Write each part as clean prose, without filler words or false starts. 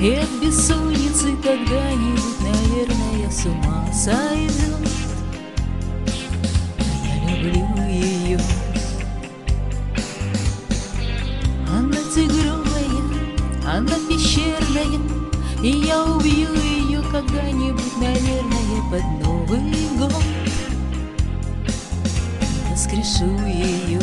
И от бессонницы когда-нибудь, наверное, с ума сойдет. Я люблю ее. Она тигровая, она пещерная, и я убью ее когда-нибудь, наверное, под Новый год. Воскрешу ее.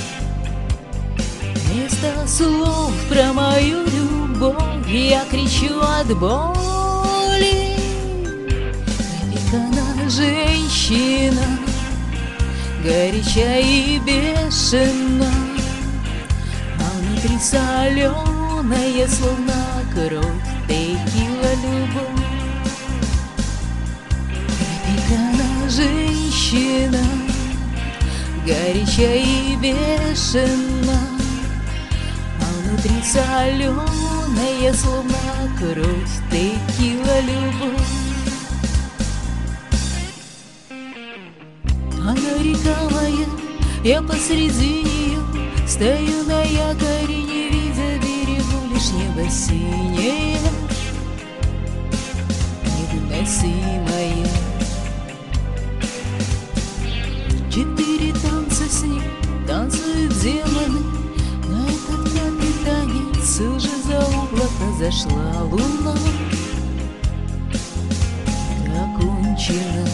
Вместо слов про мою любовь я кричу от боли. Как она женщина, горяча и бешена, а внутри соленая, словно кровь, текила любовь. Как она женщина, горяча и бешена, внутри соленая, словно кровь, текила любовь. Она река моя, я посреди нее стою на якоре, не видя берегу, лишь небо синее, невыносимое. 4 танца с ней танцуют демоны, но этот пятый танец уже за облако зашла луна. Окончена.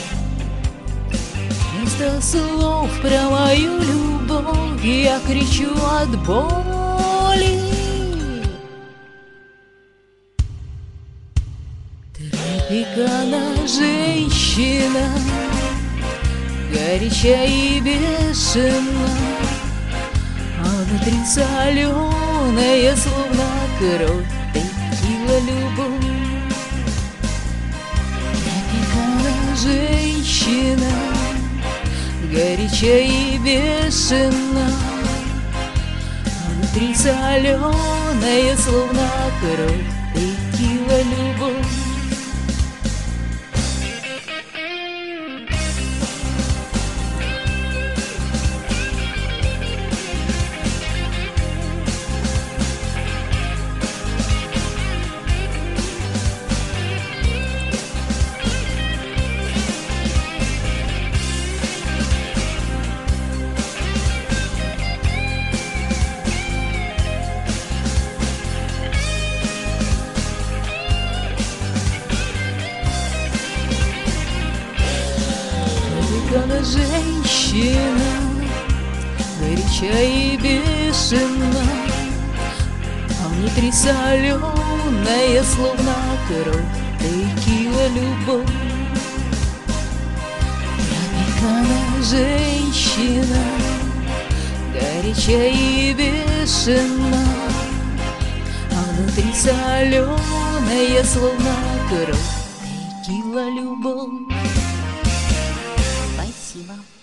Вместо слов про мою любовь я кричу от боли. Тропикана женщина, горяча и бешена, а внутри соленая, словно кровь, текила любовь. Тропикана женщина, горяча и бешена, а внутри соленая, словно кровь, текила любовь. Она женщина, горяча и бешена, а внутри соленая, словно кровь, текила любовь. Тропикана женщина, горяча и бешена, а внутри соленая, словно кровь, текила любовь. Спасибо.